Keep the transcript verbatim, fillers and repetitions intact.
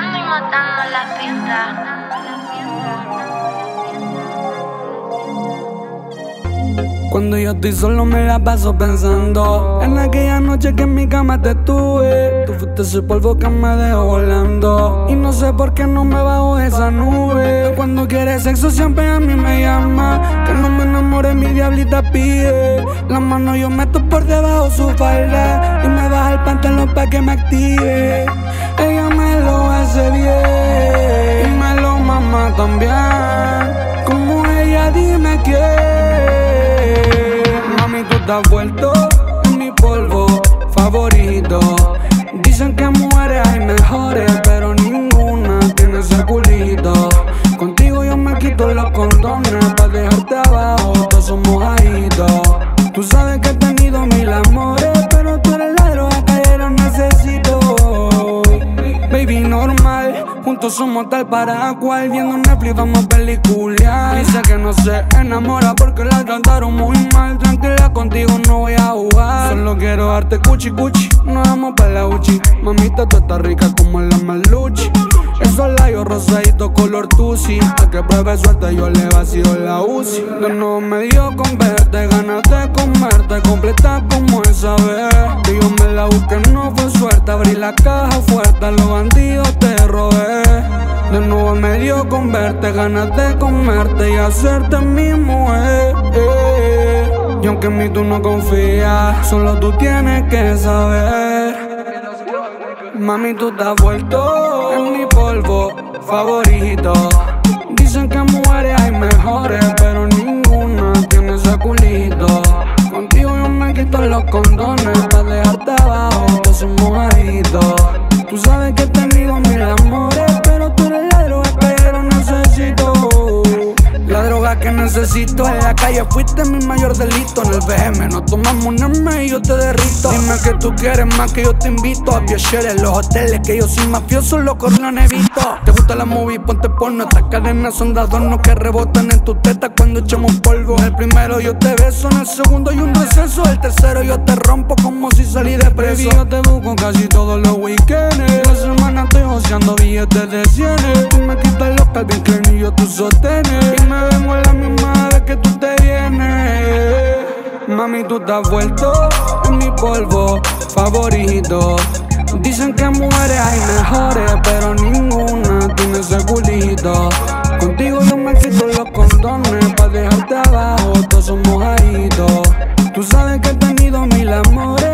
rompiendo y matando la pista. Cuando yo estoy solo me la paso pensando en aquella noche que en mi cama te tuve. Tú fuiste ese polvo que me dejó volando y no sé por qué no me bajo de esa nube. Cuando quieres sexo siempre a mí me llama, que no me enamore mi diablita pide. La mano yo meto por debajo su falda y me baja el pantalón pa' que me active. Ella me lo hace bien y me lo mama también. Como ella dime quién. Mami, tú estás vuelto en mi polvo favorito. Dicen que mujeres hay mejores, pero ninguna tiene ese culito. Contigo yo me quito los condones pa' dejarte abajo, todos somos mojaditos. Tú sabes que he tenido mil amores, pero tú eres la droga que yo no necesito. Baby, normal, juntos somos tal para cual. Viendo Netflix vamos a peliculear. Dice que no se enamora porque la trataron muy mal. Tranquila, contigo no voy a jugar. Solo quiero darte cuchi cuchi, nos vamos pa' la uchi. Mamita, tú estás rica como la Maluchi. Esos labios rosadito color tusi. A que pruebe suerte yo le vacío la Uzi. De nuevo me dio con verte, ganas de comerte, completa como esa vez que yo me la busqué, no fue suerte. Abrí la caja fuerte, a los bandidos te robé. De nuevo me dio con verte, ganas de comerte y hacerte mi mujer. Y aunque en mí tú no confías, solo tú tienes que saber. Mami, tú estás vuelto en mi polvo favorito. Dicen que mujeres hay mejores, pero ninguna tiene ese culito. Contigo yo me quito los condones pa' dejarte abajo, todos somos mojaditos. Tú sabes que he tenido mil amores, pero tú eres la droga que yo no necesito. La droga que necesito en la calle, fuiste mi mayor delito. En el B M nos tomamos un M y yo te derrito. Dime que tú quieres más que yo te invito a viajar en los hoteles, que yo soy mafioso, loco, no evito. Te gusta la movie, ponte porno. Estas cadenas son de adorno que rebotan en tus tetas cuando echamos polvo. En el primero yo te beso, en el segundo hay un receso. El tercero yo te rompo como si salí de preso. Baby, yo te busco casi todos los weekends. La semana estoy joseando billetes de cienes. Tú me quitas los Calvin Klein y yo tus sostenes. Y me vengo a la misma vez que tú te vienes. Mami, tú estás vuelto en mi polvo favorito. Dicen que mujeres hay mejores, pero ninguna tiene ese culito. Contigo yo me quito los condones pa' dejarte abajo, todos somos mojaditos. Tú sabes que he tenido mil amores,